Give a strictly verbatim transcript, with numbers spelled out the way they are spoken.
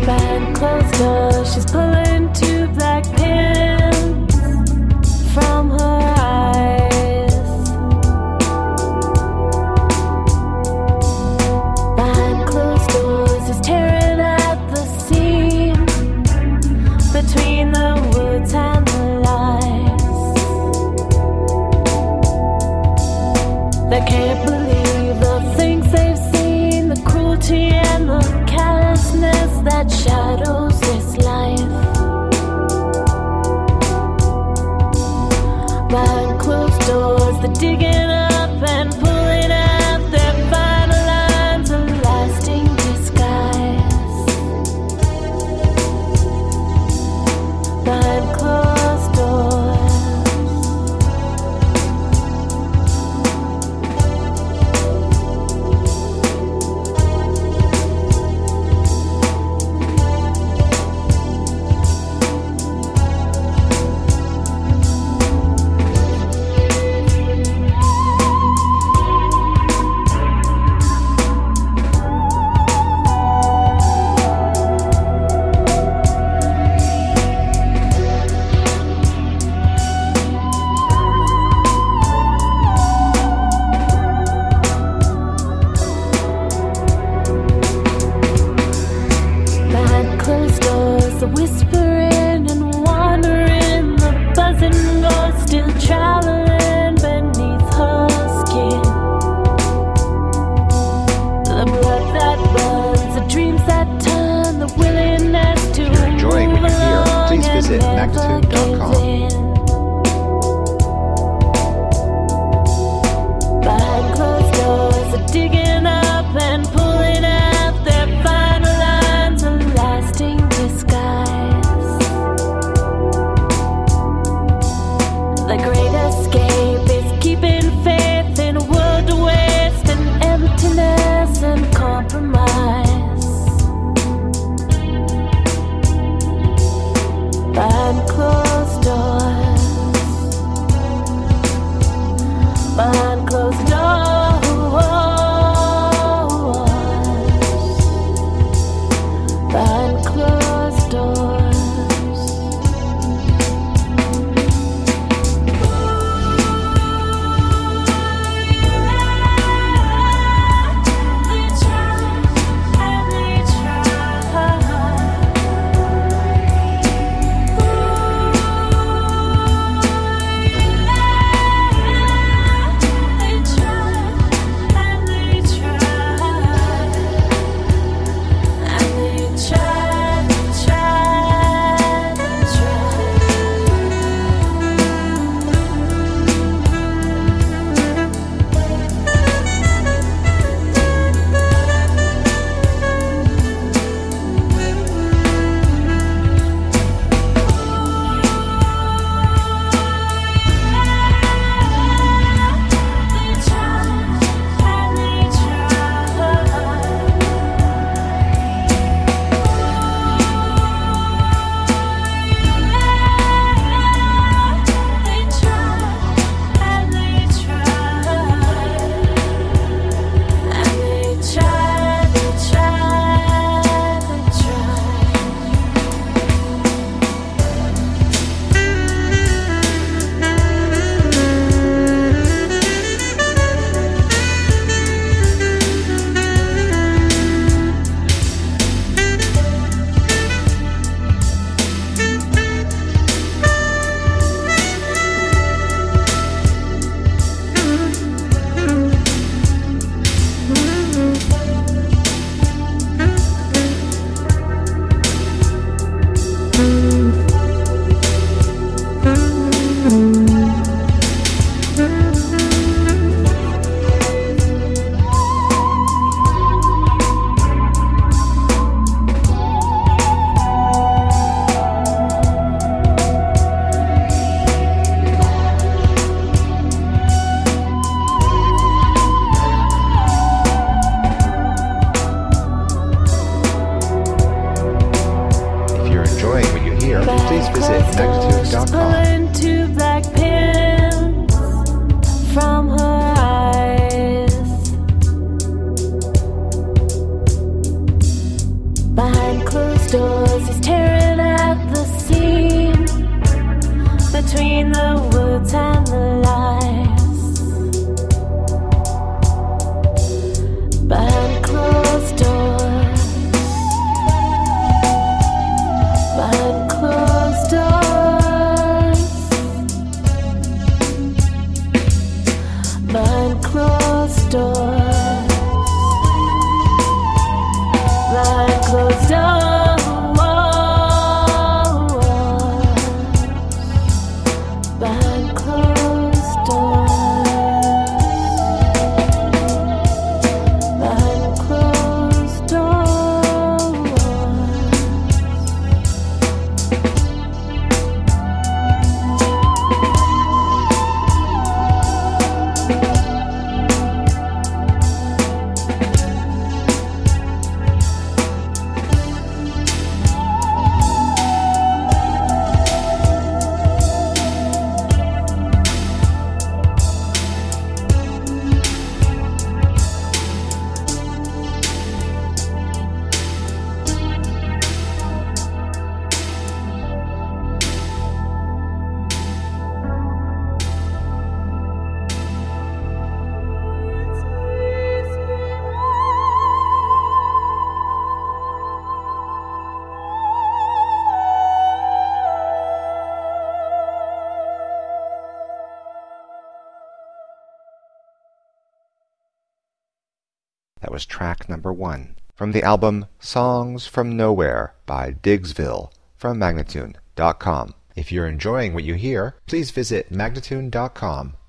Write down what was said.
Behind closed doors, she's pulling two black pins from her eyes. Behind closed doors, he's tearing at the seam between the words and the lies. They can't believe the things they've seen, the cruelty and the callousness that shadows this life. Behind closed doors, they're digging up and pulling out their final lines of lasting disguise. Behind closed doors. The whispering and wandering, the buzzing ghost still traveling beneath her skin. The blood that burns, the dreams that turn, the willingness to If you're enjoying what you hear, please visit magnitude dot com. Behind closed doors, they're digging up and pulling out their final lines of lasting disguise. The great escape is keeping faith in a world of waste and emptiness and compromise. Behind closed doors. Behind closed doors. Behind closed doors. please visit magnitude dot com. Pulling two black pins from her eyes. Behind closed doors. was track number one, from the album Songs from Nowhere by Diggsville from Magnatune dot com. If you're enjoying what you hear, please visit Magnatune dot com